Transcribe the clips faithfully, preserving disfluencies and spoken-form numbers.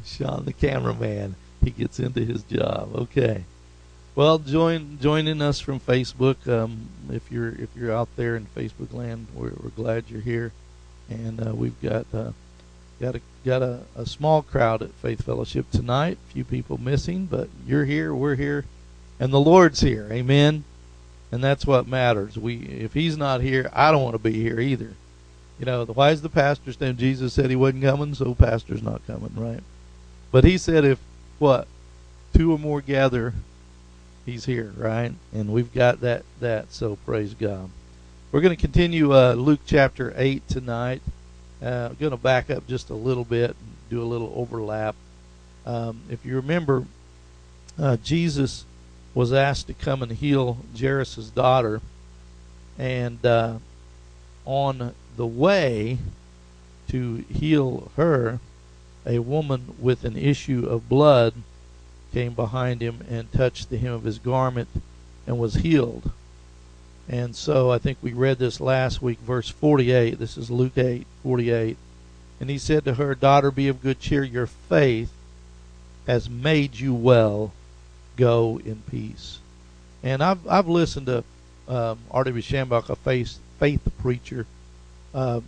Sean, the cameraman, he gets into his job. Okay. Well, join joining us from Facebook. Um, if you're if you're out there in Facebook land, we're, we're glad you're here, and uh, we've got uh, got a got a, a small crowd at Faith Fellowship tonight. A few people missing, but you're here, we're here, and the Lord's here. Amen. And that's what matters. We if He's not here, I don't want to be here either. You know, why is the pastor standing? Jesus said He wasn't coming, so pastor's not coming, right? But He said if what two or more gather, He's here, right? And we've got that, that so praise God. We're going to continue uh, Luke chapter eight tonight. Uh, I'm going to back up just a little bit and do a little overlap. Um, if you remember, uh, Jesus was asked to come and heal Jairus' daughter. And uh, on the way to heal her, a woman with an issue of blood came behind him and touched the hem of his garment and was healed. And so I think we read this last week, verse forty-eight. This is Luke eight, forty-eight. And he said to her, "Daughter, be of good cheer. Your faith has made you well. Go in peace." And I've I've listened to um, R W Shambach, a faith, faith preacher, uh,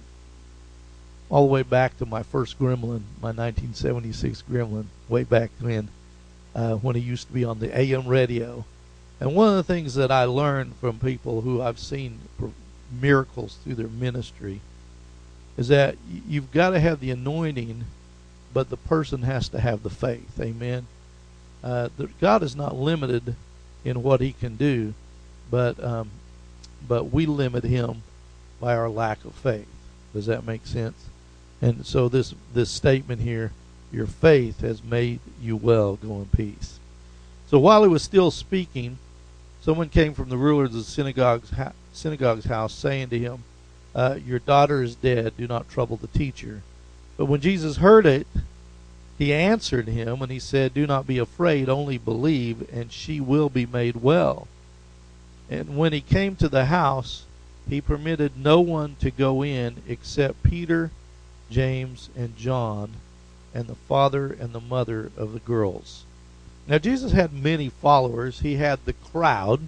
all the way back to my first Gremlin, my nineteen seventy-six Gremlin, way back when. Uh, when he used to be on the A M radio. And one of the things that I learned from people who I've seen miracles through their ministry is that you've got to have the anointing, but the person has to have the faith. Amen. Uh, the, God is not limited in what He can do, but um, but we limit Him by our lack of faith. Does that make sense? And so this this statement here, your faith has made you well. Go in peace. So while he was still speaking, someone came from the ruler of the synagogue's, ha- synagogue's house, saying to him, uh, your daughter is dead. Do not trouble the teacher. But when Jesus heard it, He answered him, and He said, do not be afraid, only believe, and she will be made well. And when He came to the house, He permitted no one to go in except Peter, James, and John, and the father and the mother of the girls. Now, Jesus had many followers. He had the crowd,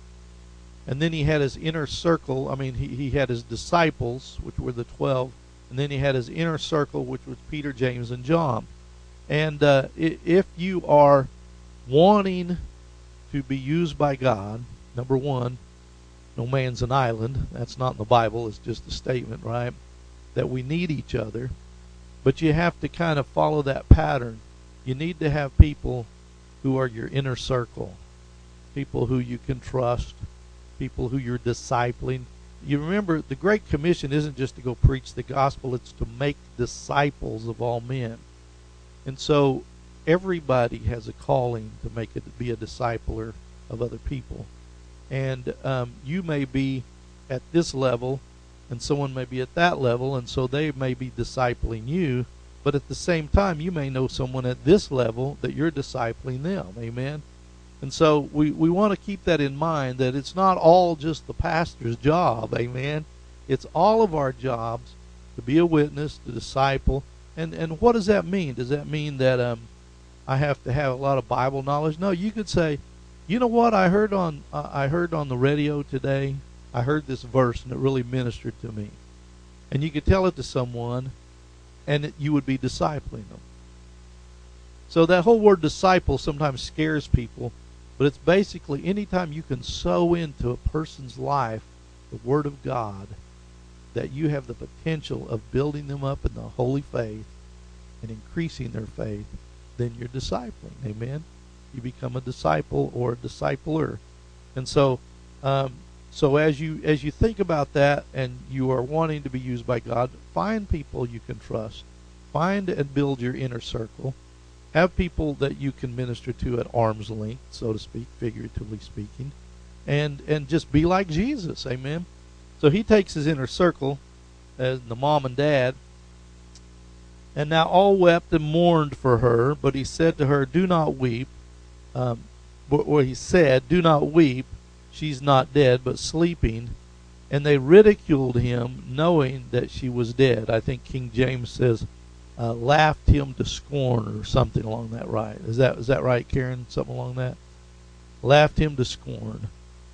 and then He had His inner circle. I mean, he, he had His disciples, which were the twelve, and then He had His inner circle, which was Peter, James, and John. And uh, if you are wanting to be used by God, number one, no man's an island. That's not in the Bible. It's just a statement, right? That we need each other. But you have to kind of follow that pattern. You need to have people who are your inner circle, people who you can trust, people who you're discipling. You remember, the Great Commission isn't just to go preach the gospel, it's to make disciples of all men. And so everybody has a calling to make it to be a discipler of other people. And um, you may be at this level, and someone may be at that level, and so they may be discipling you, but at the same time, you may know someone at this level that you're discipling them. Amen? And so we, we want to keep that in mind, that it's not all just the pastor's job. Amen? It's all of our jobs to be a witness, to disciple. And, and what does that mean? Does that mean that um, I have to have a lot of Bible knowledge? No, you could say, you know what, I heard on uh, I heard on the radio today, I heard this verse, and it really ministered to me. And you could tell it to someone, and it, you would be discipling them. So that whole word disciple sometimes scares people, but it's basically anytime you can sow into a person's life the Word of God, that you have the potential of building them up in the holy faith and increasing their faith, then you're discipling. Amen? You become a disciple or a discipler. And so um, So as you as you think about that, and you are wanting to be used by God, find people you can trust. Find and build your inner circle. Have people that you can minister to at arm's length, so to speak, figuratively speaking. And and just be like Jesus. Amen. So He takes His inner circle, as the mom and dad. And now all wept and mourned for her, but He said to her, do not weep. Um, or He said, do not weep. She's not dead, but sleeping. And they ridiculed Him, knowing that she was dead. I think King James says, uh, laughed him to scorn, or something along that right. Is that is that right, Karen? Something along that? Laughed him to scorn.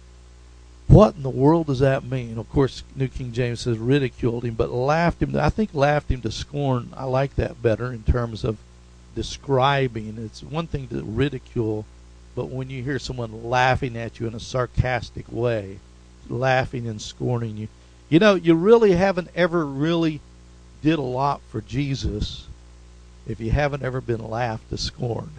What in the world does that mean? Of course, New King James says ridiculed him, but laughed him. To, I think laughed him to scorn. I like that better in terms of describing. It's one thing to ridicule, but when you hear someone laughing at you in a sarcastic way, laughing and scorning you, you know, you really haven't ever really did a lot for Jesus if you haven't ever been laughed to scorn.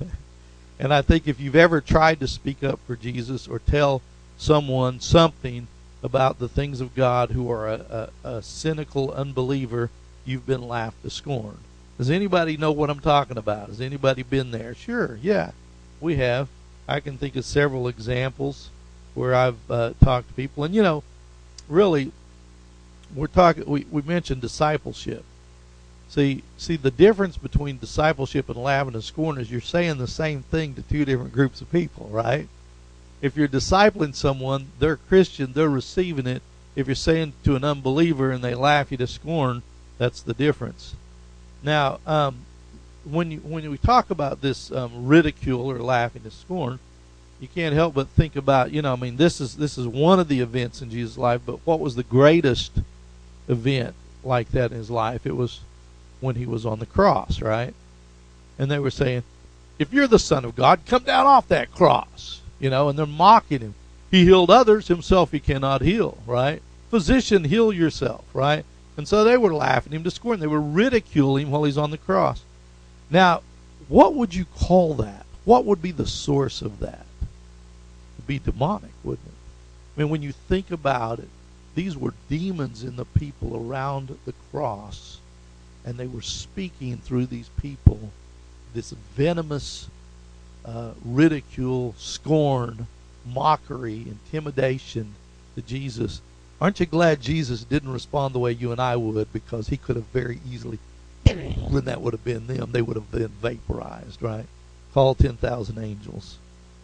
And I think if you've ever tried to speak up for Jesus or tell someone something about the things of God who are a, a, a cynical unbeliever, you've been laughed to scorn. Does anybody know what I'm talking about? Has anybody been there? Sure, yeah, we have. I can think of several examples where I've uh, talked to people. And, you know, really, we're talking. We, we mentioned discipleship. See, see, the difference between discipleship and laughing and scorn is you're saying the same thing to two different groups of people, right? If you're discipling someone, they're Christian, they're receiving it. If you're saying to an unbeliever and they laugh you to scorn, that's the difference. Now, um, when you when we talk about this um, ridicule or laughing to scorn, you can't help but think about, you know, I mean, this is this is one of the events in Jesus' life, but what was the greatest event like that in his life? It was when he was on the cross, right? And they were saying, if you're the Son of God, come down off that cross. You know, and they're mocking him. He healed others, himself he cannot heal, right? Physician, heal yourself, right? And so they were laughing him to scorn. They were ridiculing him while he's on the cross. Now, what would you call that? What would be the source of that? It would be demonic, wouldn't it? I mean, when you think about it, these were demons in the people around the cross, and they were speaking through these people this venomous Uh, ridicule, scorn, mockery, intimidation to Jesus. Aren't you glad Jesus didn't respond the way you and I would, because he could have very easily, when that would have been them, they would have been vaporized, right? Call ten thousand angels.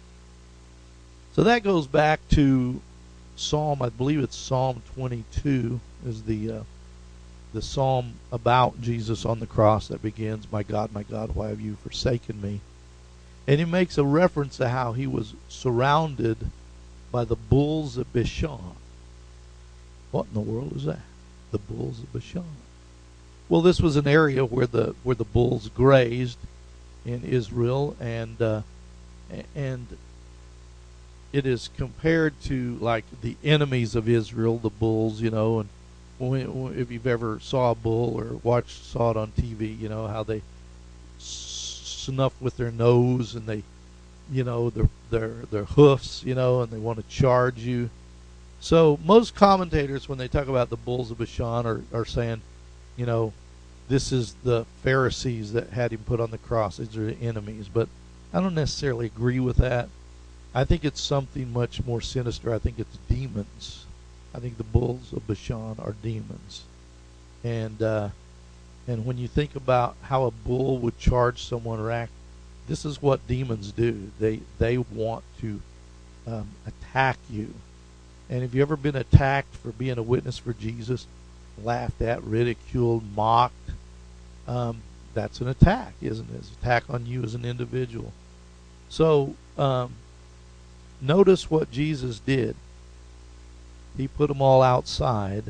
So that goes back to Psalm, I believe it's Psalm twenty-two, is the uh, the psalm about Jesus on the cross that begins, "My God, my God, why have you forsaken me?" And he makes a reference to how he was surrounded by the bulls of Bashan. What in the world is that? The bulls of Bashan. Well, this was an area where the where the bulls grazed in Israel, and uh, and it is compared to like the enemies of Israel, the bulls, you know. And when, if you've ever saw a bull or watched saw it on T V, you know how they snuff with their nose, and they, you know, their their their hoofs, you know, and they want to charge you. So most commentators, when they talk about the bulls of Bashan, are are saying, you know, this is the Pharisees that had him put on the cross. These are the enemies. But I don't necessarily agree with that. I think it's something much more sinister. I think it's demons. I think the bulls of Bashan are demons, and. uh And when you think about how a bull would charge someone or act, this is what demons do. They they want to um, attack you. And have you ever been attacked for being a witness for Jesus, laughed at, ridiculed, mocked? Um, that's an attack, isn't it? It's an attack on you as an individual. So um, notice what Jesus did. He put them all outside.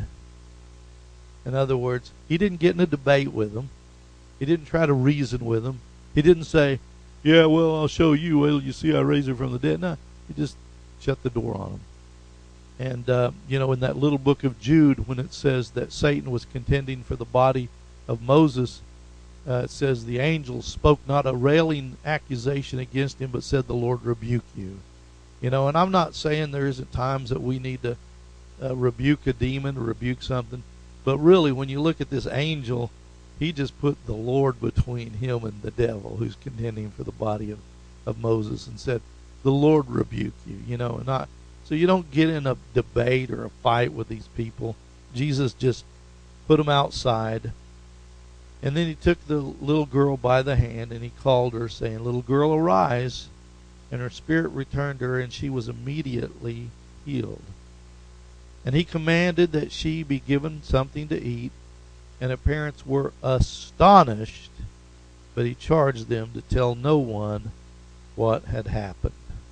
In other words, he didn't get in a debate with them. He didn't try to reason with them. He didn't say, yeah, well, I'll show you. Well, you see I raised her from the dead. No, he just shut the door on them. And, uh, you know, in that little book of Jude, when it says that Satan was contending for the body of Moses, uh, it says the angels spoke not a railing accusation against him, but said, the Lord rebuke you. You know, and I'm not saying there isn't times that we need to uh, rebuke a demon or rebuke something. But really, when you look at this angel, he just put the Lord between him and the devil who's contending for the body of, of Moses, and said, the Lord rebuke you, you know. And not, so you don't get in a debate or a fight with these people. Jesus just put them outside. And then he took the little girl by the hand, and he called her, saying, little girl, arise. And her spirit returned to her, and she was immediately healed. And he commanded that she be given something to eat. And the parents were astonished, but he charged them to tell no one what had happened.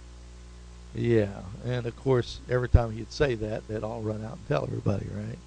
Yeah, and of course, every time he'd say that, they'd all run out and tell everybody, right?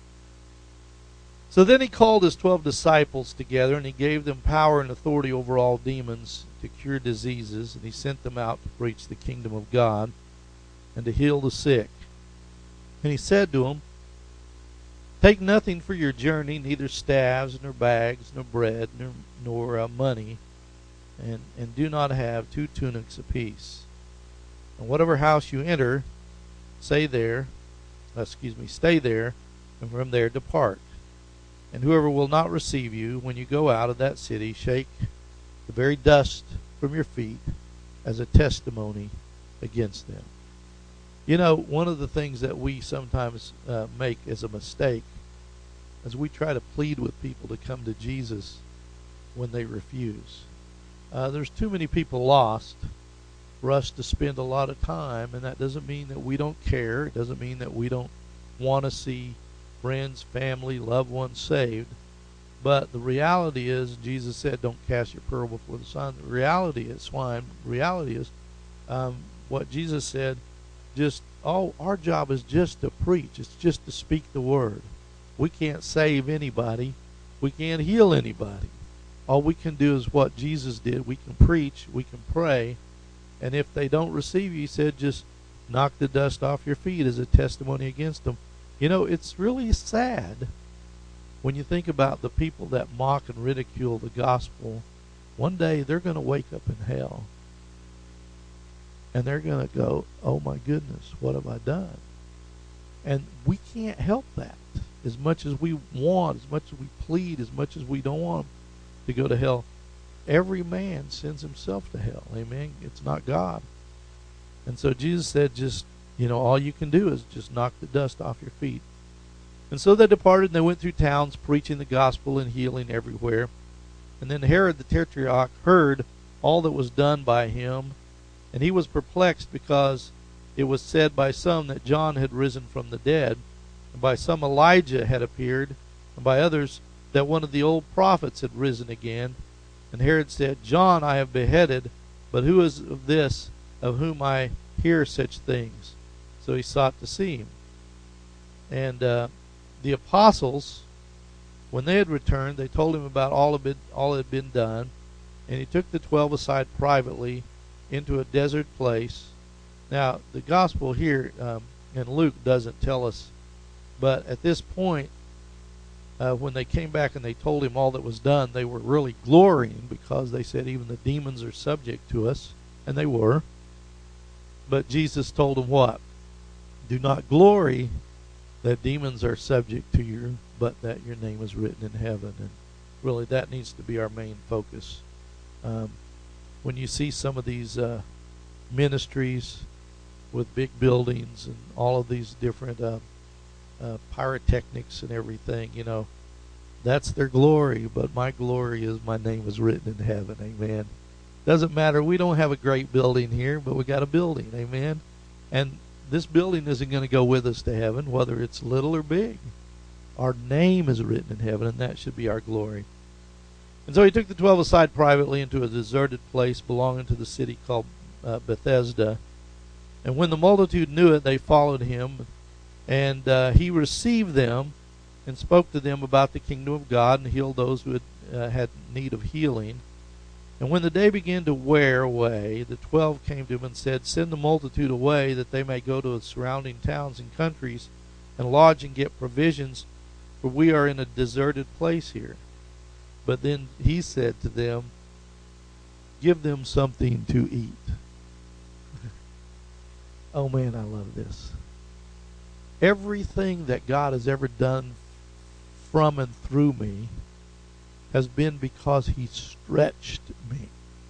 So then he called his twelve disciples together, and he gave them power and authority over all demons to cure diseases, and he sent them out to preach the kingdom of God and to heal the sick. And he said to them, take nothing for your journey, neither staves, nor bags, nor bread, nor, nor uh, money, and, and do not have two tunics apiece. And whatever house you enter, stay there, uh, excuse me, stay there, and from there depart. And whoever will not receive you, when you go out of that city, shake the very dust from your feet as a testimony against them. You know, one of the things that we sometimes uh, make as a mistake is we try to plead with people to come to Jesus when they refuse. Uh, there's too many people lost for us to spend a lot of time, and that doesn't mean that we don't care. It doesn't mean that we don't want to see friends, family, loved ones saved. But the reality is, Jesus said, don't cast your pearl before the swine. The reality is, swine, reality is, um, what Jesus said, just, all our job is just to preach. It's just to speak the word. We can't save anybody. We can't heal anybody. All we can do is what Jesus did. We can preach, we can pray, and if they don't receive you, he said, just knock the dust off your feet as a testimony against them. You know, it's really sad when you think about the people that mock and ridicule the gospel. One day they're going to wake up in hell, and they're going to go, oh my goodness, what have I done? And we can't help that. As much as we want, as much as we plead, as much as we don't want them to go to hell, every man sends himself to hell. Amen? It's not God. And so Jesus said, just, you know, all you can do is just knock the dust off your feet. And so they departed, and they went through towns, preaching the gospel and healing everywhere. And then Herod the Tetrarch heard all that was done by him, and he was perplexed, because it was said by some that John had risen from the dead, and by some Elijah had appeared, and by others that one of the old prophets had risen again. And Herod said, John I have beheaded, but who is of this of whom I hear such things? So he sought to see him. And uh, the apostles, when they had returned, they told him about all of it, all that had been done. And he took the twelve aside privately into a desert place. Now, the gospel here um, in Luke doesn't tell us, but at this point, uh, when they came back and they told him all that was done, they were really glorying, because they said even the demons are subject to us, and they were. But Jesus told them what? Do not glory that demons are subject to you, but that your name is written in heaven. And really, that needs to be our main focus. Um, when you see some of these uh, ministries with big buildings and all of these different uh, uh, pyrotechnics and everything, you know, that's their glory. But my glory is my name is written in heaven. Amen. Doesn't matter. We don't have a great building here, but we got a building. Amen. And this building isn't going to go with us to heaven, whether it's little or big. Our name is written in heaven, and that should be our glory. And so he took the twelve aside privately into a deserted place belonging to the city called uh, Bethesda. And when the multitude knew it, they followed him. And uh, he received them and spoke to them about the kingdom of God, and healed those who had, uh, had need of healing. And when the day began to wear away, the twelve came to him and said, send the multitude away, that they may go to the surrounding towns and countries and lodge and get provisions, for we are in a deserted place here. But then he said to them, give them something to eat. Oh man, I love this. Everything that God has ever done from and through me has been because he stretched me.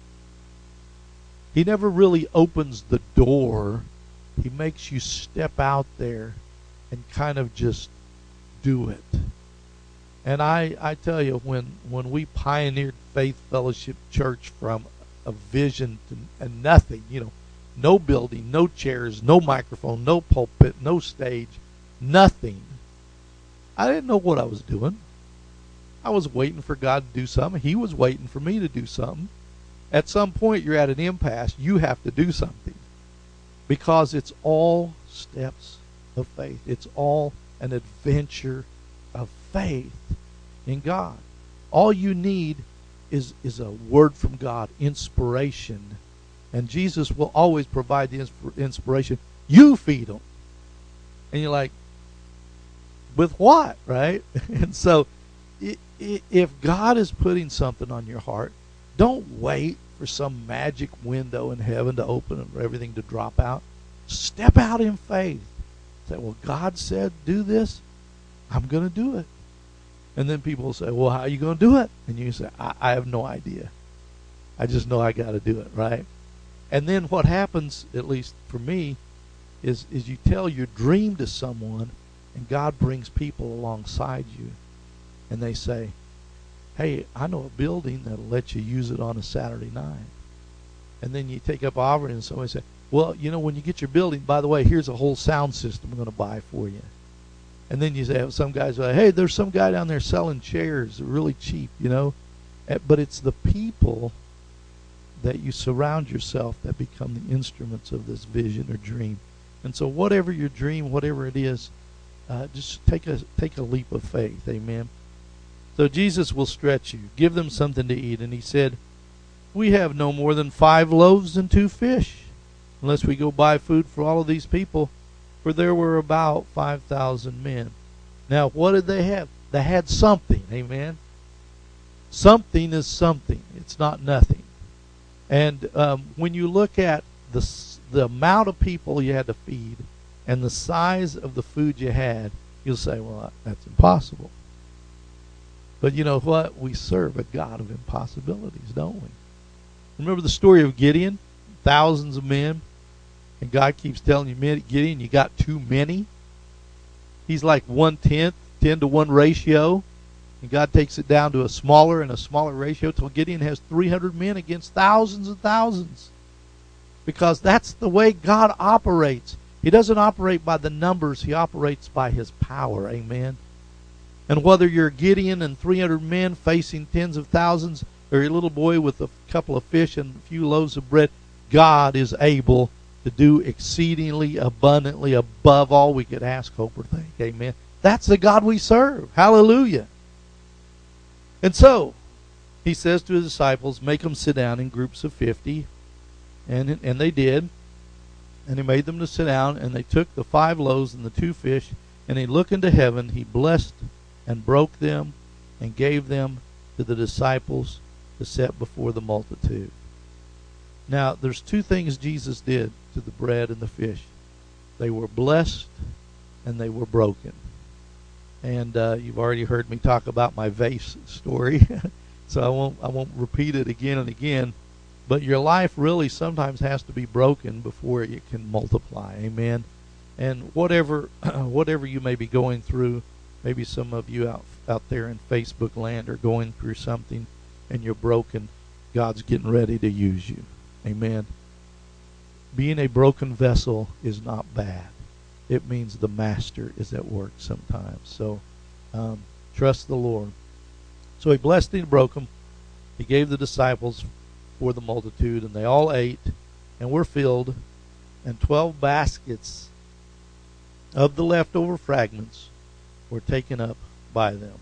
He never really opens the door. He makes you step out there and kind of just do it. And I, I tell you, when, when we pioneered Faith Fellowship Church from a vision to and nothing, you know, no building, no chairs, no microphone, no pulpit, no stage, nothing. I didn't know what I was doing. I was waiting for God to do something. He was waiting for me to do something. At some point, you're at an impasse. You have to do something. Because it's all steps of faith. It's all an adventure of faith in God. All you need is, is a word from God, inspiration. And Jesus will always provide the inspiration. You feed them. And you're like, with what, right? And so if God is putting something on your heart, don't wait for some magic window in heaven to open and for everything to drop out. Step out in faith. Say, well, God said do this. I'm going to do it. And then people will say, well, how are you going to do it? And you say, I, I have no idea. I just know I got to do it, right? And then what happens, at least for me, is, is you tell your dream to someone, and God brings people alongside you. And they say, hey, I know a building that'll let you use it on a Saturday night. And then you take up offering and somebody say, well, you know, when you get your building, by the way, here's a whole sound system I'm going to buy for you. And then you say, some guys say, hey, there's some guy down there selling chairs. They're really cheap, you know. But it's the people that you surround yourself that become the instruments of this vision or dream. And so whatever your dream, whatever it is, uh, just take a take a leap of faith. Amen. So Jesus will stretch you. Give them something to eat. And he said, we have no more than five loaves and two fish, unless we go buy food for all of these people. For there were about five thousand men. Now, what did they have? They had something. Amen. Something is something. It's not nothing. And um, when you look at the the amount of people you had to feed and the size of the food you had, you'll say, well, that's impossible. But you know what? We serve a God of impossibilities, don't we? Remember the story of Gideon? Thousands of men. And God keeps telling you, Gideon, you got too many. He's like one-tenth, ten to one ratio. And God takes it down to a smaller and a smaller ratio till Gideon has three hundred men against thousands and thousands. Because that's the way God operates. He doesn't operate by the numbers. He operates by his power. Amen. And whether you're Gideon and three hundred men facing tens of thousands, or your little boy with a couple of fish and a few loaves of bread, God is able to do exceedingly abundantly above all we could ask, hope, or think. Amen. That's the God we serve. Hallelujah. And so, he says to his disciples, make them sit down in groups of fifty. And, and they did. And he made them to sit down, and they took the five loaves and the two fish, and he looked into heaven, he blessed and broke them, and gave them to the disciples to set before the multitude. Now, there's two things Jesus did to the bread and the fish. They were blessed and they were broken. And uh, you've already heard me talk about my vase story, so I won't I won't repeat it again and again. But your life really sometimes has to be broken before it can multiply. Amen. And whatever whatever you may be going through, maybe some of you out out there in Facebook land are going through something, and you're broken. God's getting ready to use you. Amen. Being a broken vessel is not bad. It means the master is at work sometimes. So um, trust the Lord. So he blessed and broke them. He gave the disciples for the multitude, and they all ate and were filled, and twelve baskets of the leftover fragments were taken up by them.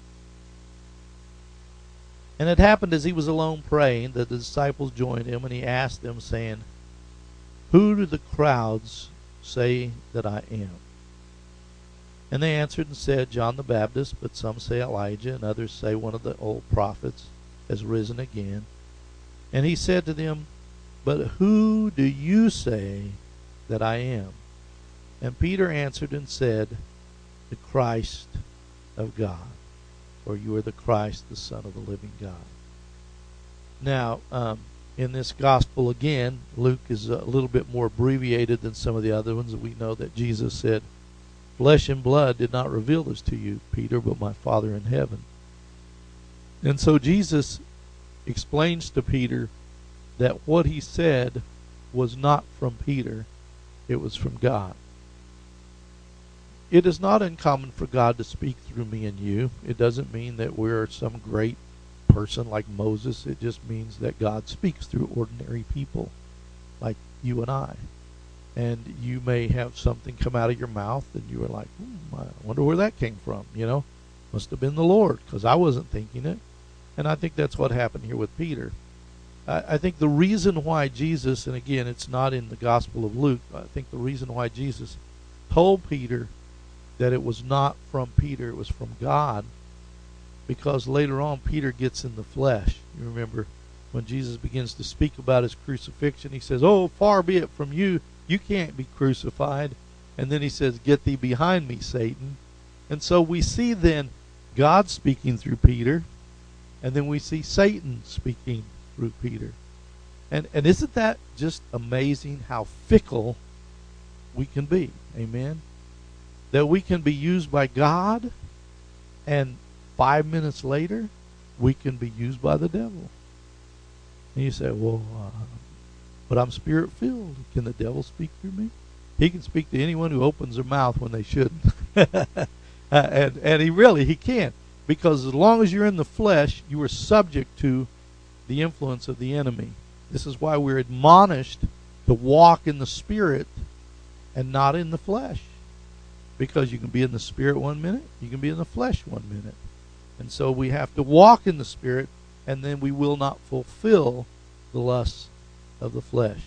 And it happened as he was alone praying that the disciples joined him, and he asked them, saying, who do the crowds say that I am? And they answered and said, John the Baptist, but some say Elijah, and others say one of the old prophets has risen again. And he said to them, but who do you say that I am? And Peter answered and said, the Christ of God. Or you are the Christ, the Son of the living God. Now, um, in this gospel again, Luke is a little bit more abbreviated than some of the other ones. We know that Jesus said, flesh and blood did not reveal this to you, Peter, but my Father in heaven. And so Jesus explains to Peter that what he said was not from Peter, it was from God. it is not uncommon for God to speak through me and you. It doesn't mean that we're some great person like Moses. It just means that God speaks through ordinary people like you and I. And you may have something come out of your mouth and you are like, hmm, I wonder where that came from, you know. Must have been the Lord, because I wasn't thinking it. And I think that's what happened here with Peter. I, I think the reason why Jesus, and again, it's not in the Gospel of Luke, I think the reason why Jesus told Peter that it was not from Peter, it was from God, because later on Peter gets in the flesh. You remember when Jesus begins to speak about his crucifixion, he says, "Oh, far be it from you, you can't be crucified." And then he says, "Get thee behind me, Satan." And so we see then God speaking through Peter, and then we see Satan speaking through Peter. And and isn't that just amazing how fickle we can be? Amen. That we can be used by God, and five minutes later, we can be used by the devil. And you say, well, uh, but I'm spirit-filled. Can the devil speak through me? He can speak to anyone who opens their mouth when they shouldn't. uh, and, and he really, he can. Because as long as you're in the flesh, you are subject to the influence of the enemy. This is why we're admonished to walk in the spirit and not in the flesh. Because you can be in the spirit one minute, you can be in the flesh one minute. And so we have to walk in the spirit, and then we will not fulfill the lusts of the flesh.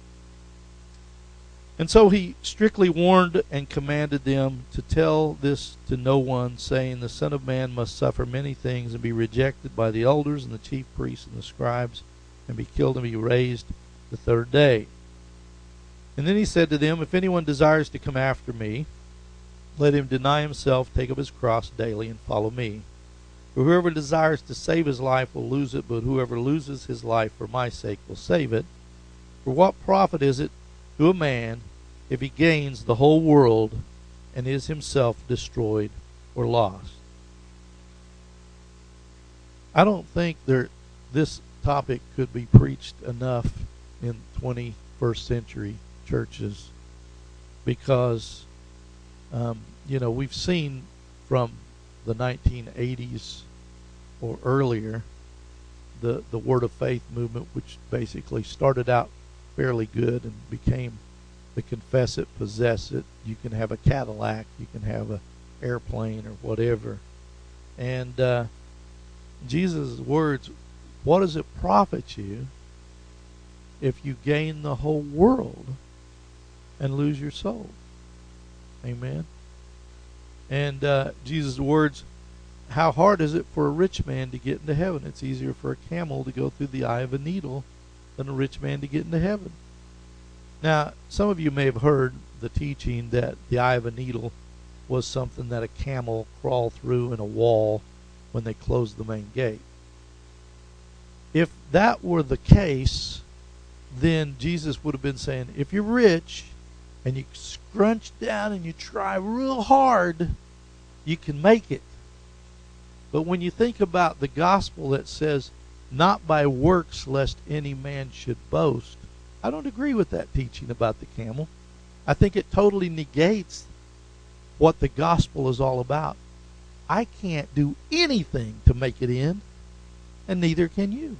And so he strictly warned and commanded them to tell this to no one, saying, the Son of Man must suffer many things and be rejected by the elders and the chief priests and the scribes, and be killed and be raised the third day. And then he said to them, if anyone desires to come after me, let him deny himself, take up his cross daily, and follow me. For whoever desires to save his life will lose it, but whoever loses his life for my sake will save it. For what profit is it to a man if he gains the whole world and is himself destroyed or lost? I don't think there, this topic could be preached enough in twenty-first century churches, because Um, you know, we've seen from the nineteen eighties or earlier the the Word of Faith movement, which basically started out fairly good and became the confess it, possess it. You can have a Cadillac, you can have an airplane or whatever. And uh, Jesus' words, what does it profit you if you gain the whole world and lose your soul? Amen. And uh, Jesus' words, how hard is it for a rich man to get into heaven? It's easier for a camel to go through the eye of a needle than a rich man to get into heaven. Now, some of you may have heard the teaching that the eye of a needle was something that a camel crawled through in a wall when they closed the main gate. If that were the case, then Jesus would have been saying, if you're rich and you scrunch down and you try real hard, you can make it. But when you think about the gospel that says, not by works lest any man should boast, I don't agree with that teaching about the camel. I think it totally negates what the gospel is all about. I can't do anything to make it in, and neither can you.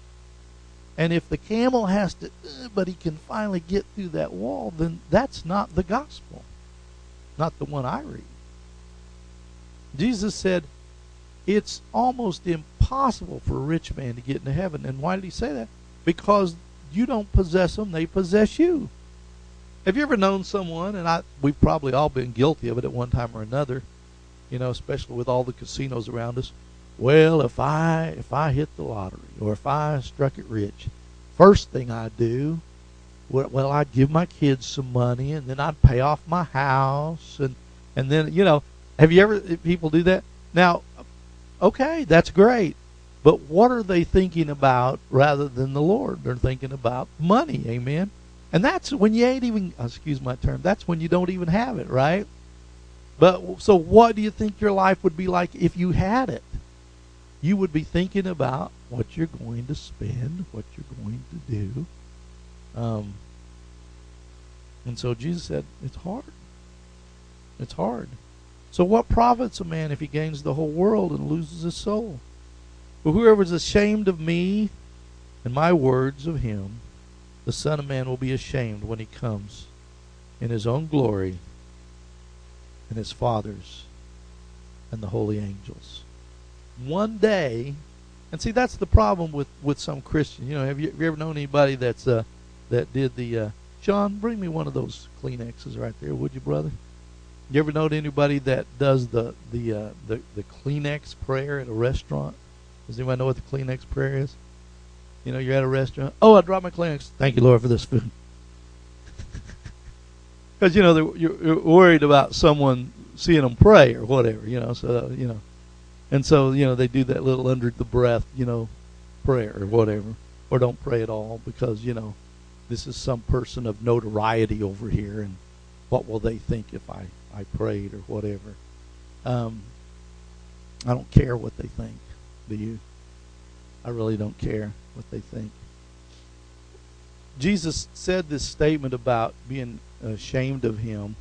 And if the camel has to, uh, but he can finally get through that wall, then that's not the gospel. Not the one I read. Jesus said, it's almost impossible for a rich man to get into heaven. And why did he say that? Because you don't possess them, they possess you. Have you ever known someone, and I, we've probably all been guilty of it at one time or another, you know, especially with all the casinos around us. Well, if I if I hit the lottery, or if I struck it rich, first thing I'd do, well, I'd give my kids some money, and then I'd pay off my house, and and then, you know, have you ever, people do that? Now, okay, that's great, but what are they thinking about rather than the Lord? They're thinking about money, amen? And that's when you ain't even, excuse my term, that's when you don't even have it, right? But so what do you think your life would be like if you had it? You would be thinking about what you're going to spend, what you're going to do. Um, and so Jesus said, it's hard. It's hard. So what profits a man if he gains the whole world and loses his soul? But whoever is ashamed of me and my words of him, the Son of Man will be ashamed when he comes in his own glory and his Father's and the holy angels. One day, and see, that's the problem with, with some Christians. You know, have you, have you ever known anybody that's uh, that did the uh, Sean, bring me one of those Kleenexes right there, would you, brother? You ever know anybody that does the the uh, the the Kleenex prayer at a restaurant? Does anybody know what the Kleenex prayer is? You know, you're at a restaurant. Oh, I dropped my Kleenex. Thank you, Lord, for this food. Because you know you're, you're worried about someone seeing them pray or whatever. You know, so you know, and so you know they do that little under the breath, you know, prayer or whatever, or don't pray at all because you know this is some person of notoriety over here, and what will they think if I I prayed or whatever. Um, I don't care what they think. Do you? I really don't care what they think. Jesus said this statement about being ashamed of him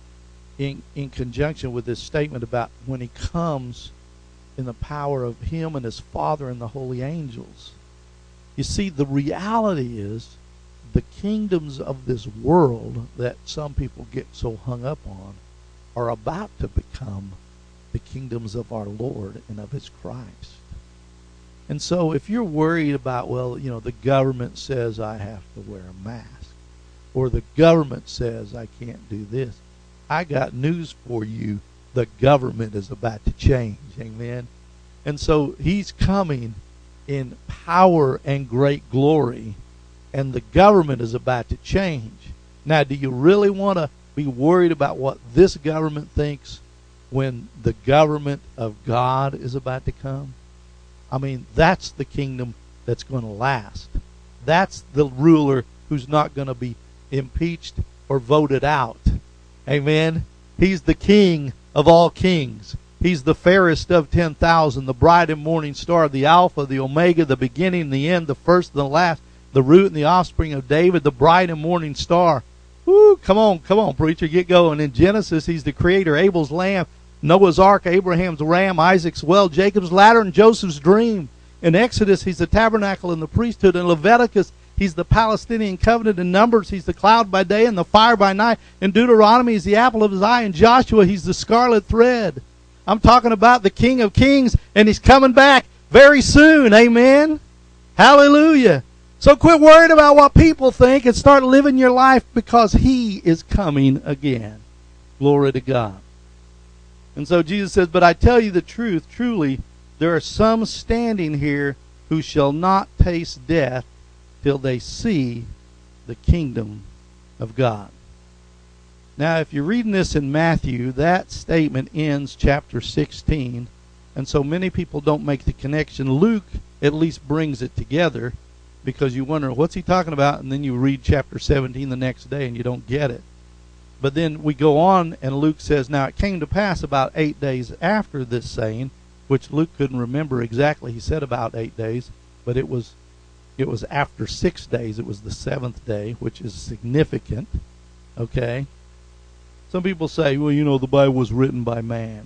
in, in conjunction with this statement about when he comes in the power of him and his Father and the holy angels. You see, the reality is the kingdoms of this world that some people get so hung up on are about to become the kingdoms of our Lord and of his Christ. And so if you're worried about, well, you know, the government says I have to wear a mask, or the government says I can't do this, I got news for you. The government is about to change. Amen. And so he's coming in power and great glory, and the government is about to change. Now, do you really want to be worried about what this government thinks when the government of God is about to come? I mean, that's the kingdom that's going to last. That's the ruler who's not going to be impeached or voted out. Amen? He's the king of all kings. He's the fairest of ten thousand, the bright and morning star, the Alpha, the Omega, the beginning and the end, the first and the last, the root and the offspring of David, the bright and morning star. Woo, come on, come on, preacher, get going. In Genesis, he's the creator, Abel's lamb, Noah's ark, Abraham's ram, Isaac's well, Jacob's ladder, and Joseph's dream. In Exodus, he's the tabernacle and the priesthood. In Leviticus, he's the Palestinian covenant. In Numbers, he's the cloud by day and the fire by night. In Deuteronomy, he's the apple of his eye. In Joshua, he's the scarlet thread. I'm talking about the King of Kings, and he's coming back very soon. Amen? Hallelujah. So quit worrying about what people think and start living your life because he is coming again. Glory to God. And so Jesus says, but I tell you the truth, truly, there are some standing here who shall not taste death till they see the kingdom of God. Now, if you're reading this in Matthew, that statement ends chapter sixteen, and so many people don't make the connection. Luke at least brings it together because you wonder, what's he talking about? And then you read chapter seventeen the next day and you don't get it. But then we go on, and Luke says, now it came to pass about eight days after this saying, which Luke couldn't remember exactly. He said about eight days, but it was it was after six days. It was the seventh day, which is significant. Okay? Some people say, well, you know, the Bible was written by man.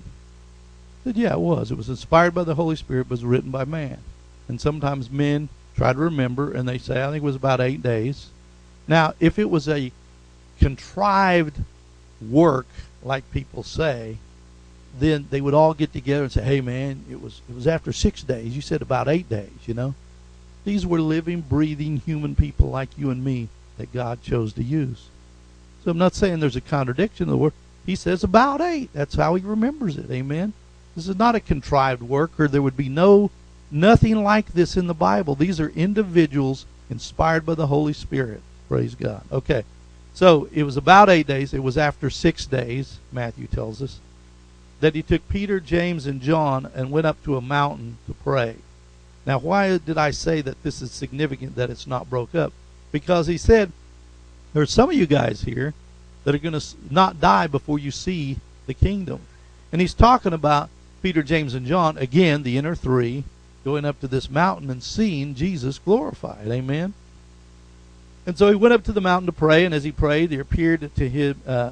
I said, yeah, it was. It was inspired by the Holy Spirit, but was written by man. And sometimes men try to remember, and they say, I think it was about eight days. Now, if it was a contrived work, like people say, then they would all get together and say, hey, man, it was it was after six days. You said about eight days, you know. These were living, breathing human people like you and me that God chose to use. So I'm not saying there's a contradiction in the word. He says about eight. That's how he remembers it. Amen. This is not a contrived work, or there would be no nothing like this in the Bible. These are individuals inspired by the Holy Spirit. Praise God. Okay. So it was about eight days. It was after six days, Matthew tells us, that he took Peter, James, and John and went up to a mountain to pray. Now, why did I say that this is significant that it's not broke up? Because he said, there's some of you guys here that are going to not die before you see the kingdom. And he's talking about Peter, James, and John, again, the inner three, going up to this mountain and seeing Jesus glorified. Amen? And so he went up to the mountain to pray, and as he prayed, there appeared to him, uh,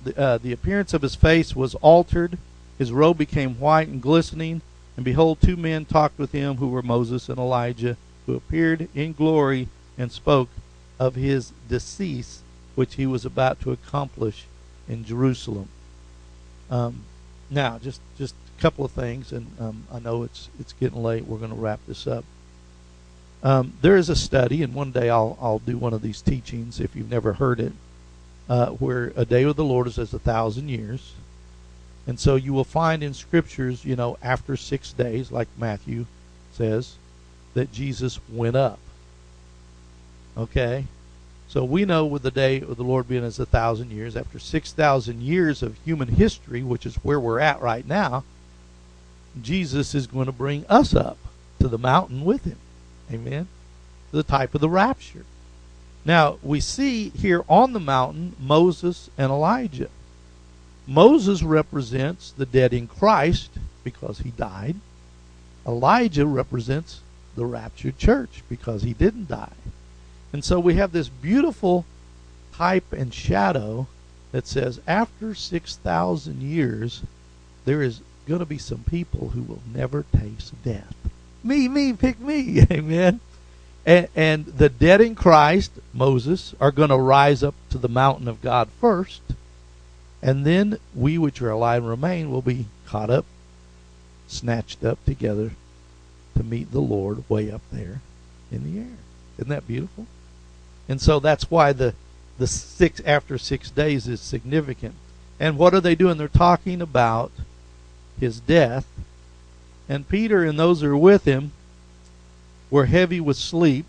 the, uh, the appearance of his face was altered. His robe became white and glistening. And behold, two men talked with him, who were Moses and Elijah, who appeared in glory and spoke of his decease, which he was about to accomplish in Jerusalem. Um, now, just just a couple of things, and um, I know it's it's getting late. We're going to wrap this up. Um, there is a study, and one day I'll I'll do one of these teachings if you've never heard it, uh, where a day with the Lord is as a thousand years. And so you will find in scriptures, you know, after six days, like Matthew says, that Jesus went up. Okay? So we know with the day of the Lord being as a thousand years, after six thousand years of human history, which is where we're at right now, Jesus is going to bring us up to the mountain with him. Amen? The type of the rapture. Now, we see here on the mountain Moses and Elijah. Moses represents the dead in Christ because he died. Elijah represents the raptured church because he didn't die. And so we have this beautiful type and shadow that says after six thousand years, there is going to be some people who will never taste death. Me, me, pick me. Amen. And, and the dead in Christ, Moses, are going to rise up to the mountain of God first. And then we which are alive and remain will be caught up, snatched up together to meet the Lord way up there in the air. Isn't that beautiful? And so that's why the the six after six days is significant. And what are they doing? They're talking about his death. And Peter and those who are with him were heavy with sleep.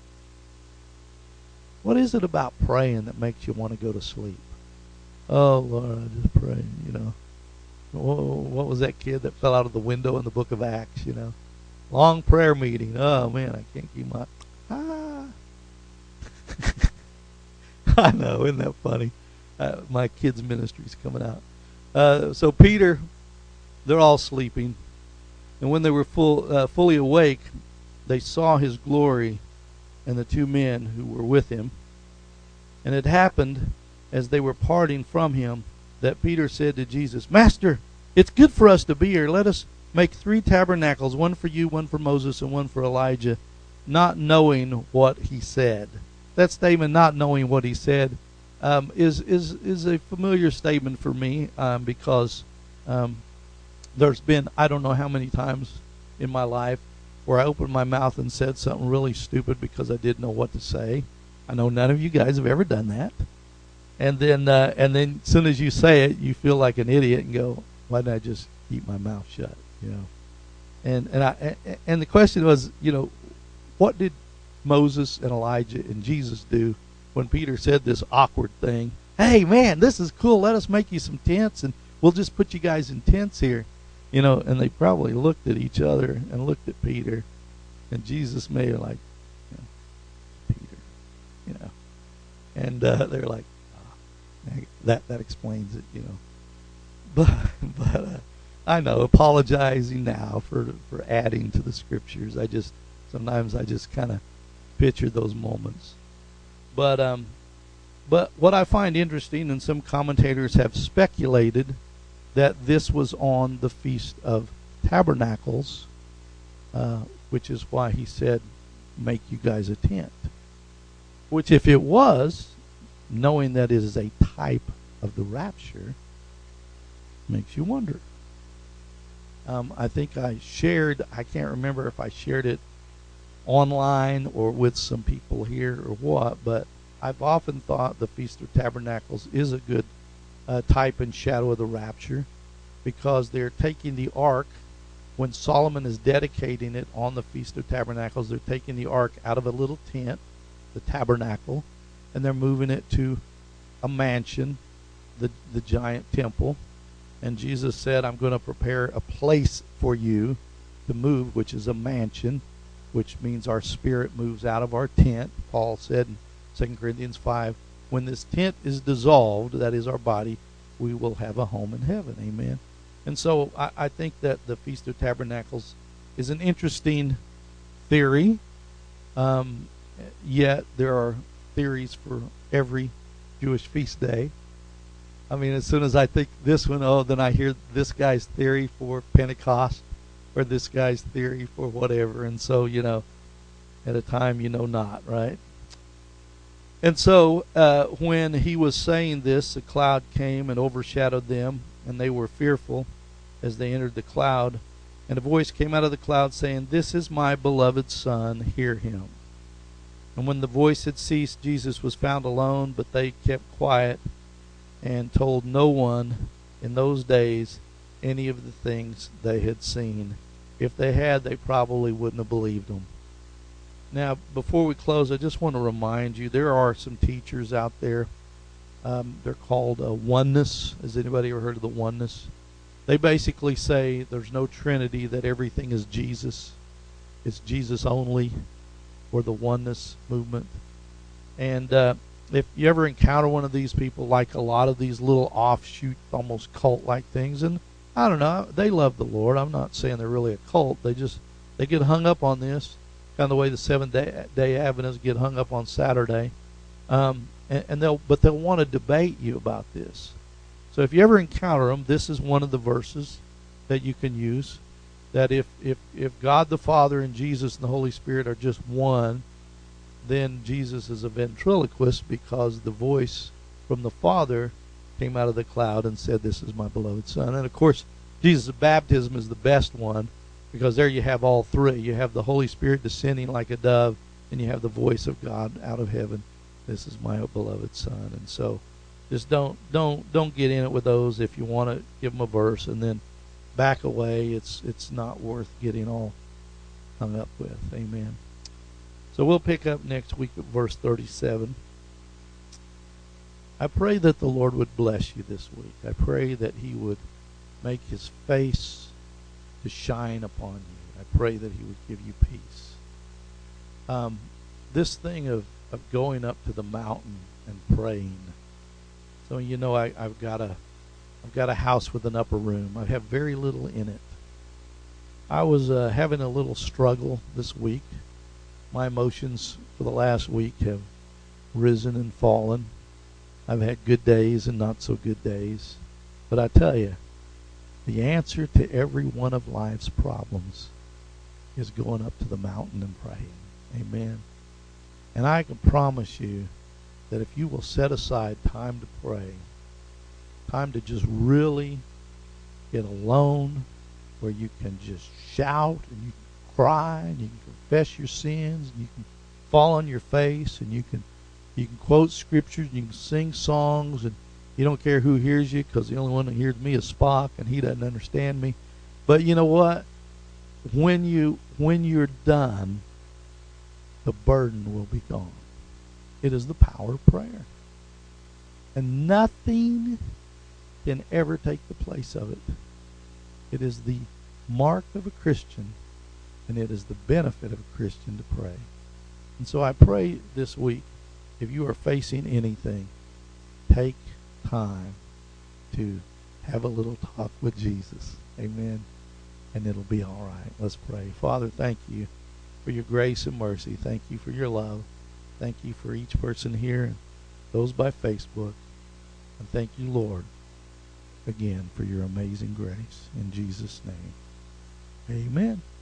What is it about praying that makes you want to go to sleep? Oh, Lord, I just pray, you know. What was that kid that fell out of the window in the book of Acts, you know? Long prayer meeting. Oh, man, I can't keep my... Ah. I know, isn't that funny? Uh, my kids' ministry's coming out. Uh, so Peter, they're all sleeping. And when they were full, uh, fully awake, they saw his glory and the two men who were with him. And it happened, as they were parting from him, that Peter said to Jesus, Master, it's good for us to be here. Let us make three tabernacles, one for you, one for Moses, and one for Elijah, not knowing what he said. That statement, not knowing what he said, um, is, is, is a familiar statement for me um, because um, there's been, I don't know how many times in my life where I opened my mouth and said something really stupid because I didn't know what to say. I know none of you guys have ever done that. And then, uh, and then, as soon as you say it, you feel like an idiot and go, "Why didn't I just keep my mouth shut?" You know. And and I and the question was, you know, what did Moses and Elijah and Jesus do when Peter said this awkward thing? Hey, man, this is cool. Let us make you some tents, and we'll just put you guys in tents here, you know. And they probably looked at each other and looked at Peter, and Jesus may have like, you know, Peter, you know, and uh, they're like. That that explains it, you know. But but uh, I know, apologizing now for for adding to the scriptures. I just sometimes I just kind of picture those moments. But um, but what I find interesting, and some commentators have speculated that this was on the Feast of Tabernacles, uh, which is why he said, "Make you guys a tent." Which, if it was, knowing that it is a type of the rapture, makes you wonder. Um, I think I shared, I can't remember if I shared it online or with some people here or what, but I've often thought the Feast of Tabernacles is a good uh, type and shadow of the rapture, because they're taking the ark, when Solomon is dedicating it on the Feast of Tabernacles, they're taking the ark out of a little tent, the tabernacle, and they're moving it to a mansion, the the giant temple. And Jesus said, I'm going to prepare a place for you to move, which is a mansion, which means our spirit moves out of our tent. Paul said in Second Corinthians five, when this tent is dissolved, that is our body, we will have a home in heaven. Amen. And so I, I think that the Feast of Tabernacles is an interesting theory. Um, yet there are theories for every Jewish feast day. I mean, as soon as I think this one, oh, then I hear this guy's theory for Pentecost or this guy's theory for whatever. And so, you know, at a time you know not, right? And so uh, when he was saying this, a cloud came and overshadowed them, and they were fearful as they entered the cloud. And a voice came out of the cloud saying, "This is my beloved Son, hear him." And when the voice had ceased, Jesus was found alone, but they kept quiet and told no one in those days any of the things they had seen. If they had, they probably wouldn't have believed them. Now, before we close, I just want to remind you, there are some teachers out there. Um, they're called uh, oneness. Has anybody ever heard of the oneness? They basically say there's no Trinity, that everything is Jesus. It's Jesus only, or the oneness movement. And uh, if you ever encounter one of these people, like a lot of these little offshoot, almost cult-like things, and I don't know, they love the Lord. I'm not saying they're really a cult. They just, they get hung up on this, kind of the way the Seventh-day day Adventists get hung up on Saturday. Um, and, and they'll, but they'll want to debate you about this. So if you ever encounter them, this is one of the verses that you can use. That if, if, if God the Father and Jesus and the Holy Spirit are just one, then Jesus is a ventriloquist, because the voice from the Father came out of the cloud and said, "This is my beloved Son." And of course, Jesus' baptism is the best one, because there you have all three. You have the Holy Spirit descending like a dove, and you have the voice of God out of heaven. "This is my beloved Son." And so just don't don't don't get in it with those. If you want to give them a verse and then back away, it's it's not worth getting all hung up with. Amen. So we'll pick up next week at verse thirty-seven. I pray that the Lord would bless you this week. I pray that he would make his face to shine upon you. I pray that he would give you peace. Um, this thing of, of going up to the mountain and praying. So you know I, I've got a I've got a house with an upper room. I have very little in it. I was uh, having a little struggle this week. My emotions for the last week have risen and fallen. I've had good days and not so good days. But I tell you, the answer to every one of life's problems is going up to the mountain and praying. Amen. And I can promise you that if you will set aside time to pray, time to just really get alone, where you can just shout and you can cry and you can confess your sins and you can fall on your face and you can you can quote scriptures and you can sing songs, and you don't care who hears you, because the only one that hears me is Spock, and he doesn't understand me. But you know what? When you when you're done, the burden will be gone. It is the power of prayer. And nothing can ever take the place of it. It is the mark of a Christian, and it is the benefit of a Christian to pray. And so I pray this week, if you are facing anything, take time to have a little talk with Jesus. Amen. And it'll be all right. Let's pray. Father, thank you for your grace and mercy. Thank you for your love. Thank you for each person here and those by Facebook. And thank you, Lord, again for your amazing grace. In Jesus' name, amen.